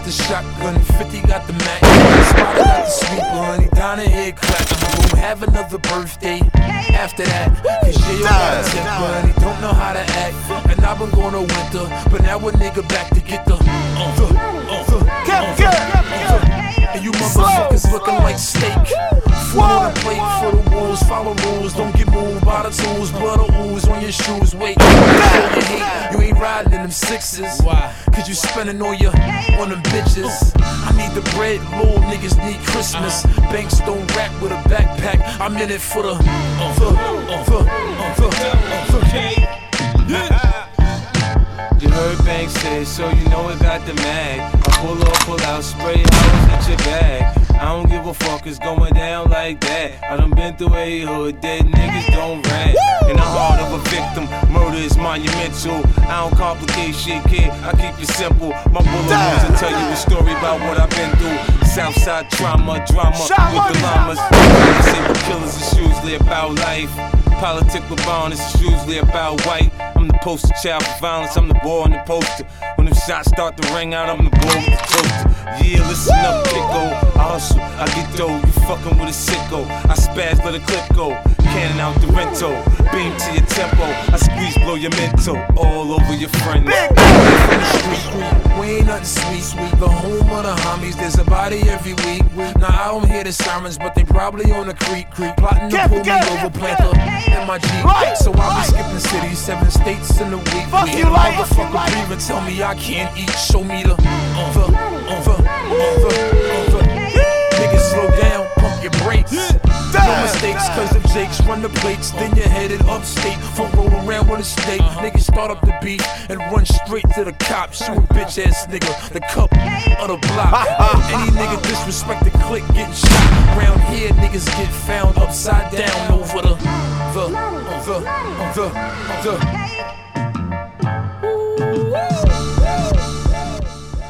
the shotgun, 50 got the Mac. Spotted got the sweeper, honey, down the head clap. Won't have another birthday after that. Cause yeah, you got a temper, and he don't know how to act. And I've been going to winter, but now a nigga back to get the and you motherfuckers looking like steak. Food on the plate for the wolves, follow rules. Don't get moved by the tools, blood or ooze on your shoes. Wait, you ain't riding in them sixes. Why? Cause you spending all your on them bitches. I need the bread, little niggas need Christmas. Banks don't rap with a backpack. I'm in it for the You heard Banks say, so you know it got the mag. I pull up, pull out, spray hoes at your bag. I don't give a fuck, it's going down like that. I done been through a hood, dead niggas don't rap. In the heart of a victim, murder is monumental. I don't complicate shit, kid, I keep it simple. My bullet wounds will tell you a story about what I've been through. Southside trauma, drama with the llamas. Serial killers is usually about life. Politics with violence is usually about white. I'm the poster child for violence, I'm the boy on the poster. When them shots start to ring out, I'm the boy with the toaster. Yeah, listen up, kiddo. I hustle, I get dough, you fucking with a sicko. I spaz, let a clip go. Cannon out the rental, beam to your tempo. I squeeze, blow your mental, all over your friends. We ain't nothing sweet. The home of the homies, there's a body every week. Now I don't hear the sirens, but they probably on the creek. Plotting to pull me over, Panther in my Jeep. So I'll be skipping cities, 7 states in a week. Motherfucker breathe and tell me I can't eat. Show me the niggas slow down, pump your brakes. No mistakes, cause if Jakes run the plates, then you're headed upstate. Front roll around with a stake. Niggas start up the beat and run straight to the cops. Shoot a bitch ass nigga, the cup of the block. Any nigga disrespect the clique getting shot. Round here, niggas get found upside down over the